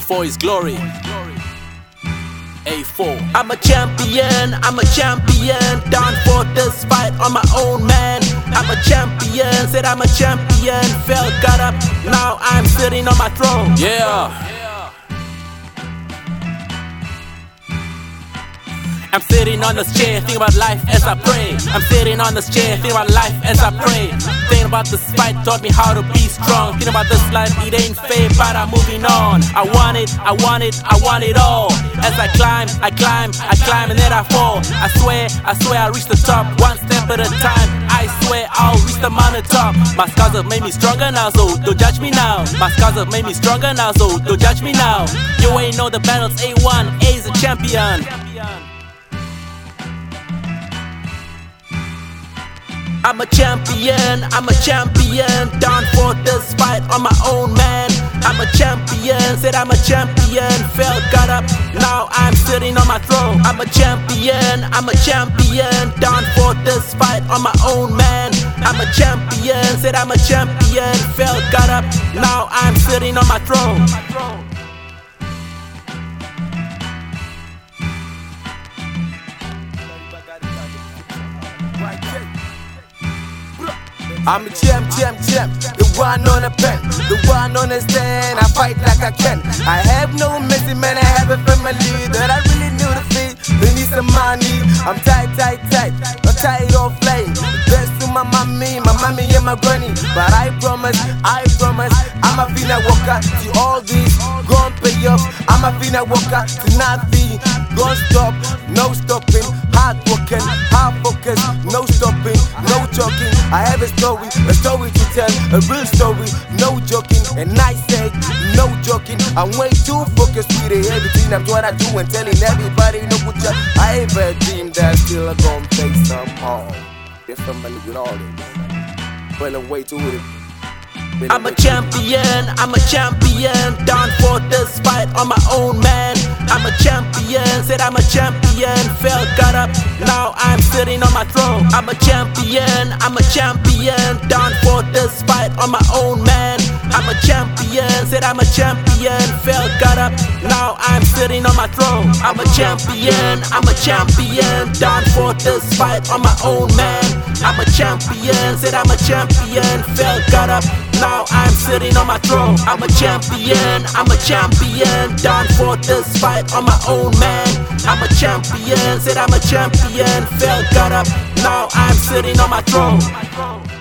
for his glory. A4. I'm a champion, down for this fight on my own, man. I'm a champion, said I'm a champion, fell, got up, now I'm sitting on my throne. Yeah. I'm sitting on this chair, thinking about life as I pray. I'm sitting on this chair, thinking about life as I pray. Thinking about this fight taught me how to be strong. Thinking about this life, it ain't fair, but I'm moving on. I want it all. As I climb, and then I fall. I swear I reach the top, one step at a time. I swear I'll reach the mountaintop. My scars have made me stronger now, so don't judge me now. My scars have made me stronger now, so don't judge me now. You ain't know the battles, A1, A's a champion. I'm a champion, down for this fight on my own, man. I'm a champion, said I'm a champion, fell, got up, now I'm sitting on my throne. I'm a champion, down for this fight on my own, man. I'm a champion, said I'm a champion, fell, got up, now I'm sitting on my throne. I'm a champ, the one on the pen, the one on the stand. I fight like I can. I have no messy man, I have a family that I really need to feed. They need some money. I'm tight, I'm tired of flying. Best to my mommy and my granny. But I promise, I'm a finna walker to all this. Gon' pay off. I'm a finna walker to nothing. Don't stop, no stopping. Hard working, hard focus, no stopping, no joking. I have a story to tell, a real story, no joking. And I said, no joking. I'm way too focused with everything. That's what I do and telling everybody, no good job. I have a dream that still gonna pay somehow. If somebody with all this, well, I'm way too with it. I'm a champion, down for this fight on my own, man. I'm a champion, said I'm a champion, fell, got up, now I'm sitting on my throne. I'm a champion, down for this fight on my own, man. I'm a champion, said I'm a champion, fell, got up, now I'm sitting on my throne. I'm a champion, down for this fight on my own, man. I'm a champion, said I'm a champion, fell, got up, now I'm sitting on my throne. I'm a champion, down for this fight on my own, man. I'm a champion, said I'm a champion, fell, got up, now I'm sitting on my throne.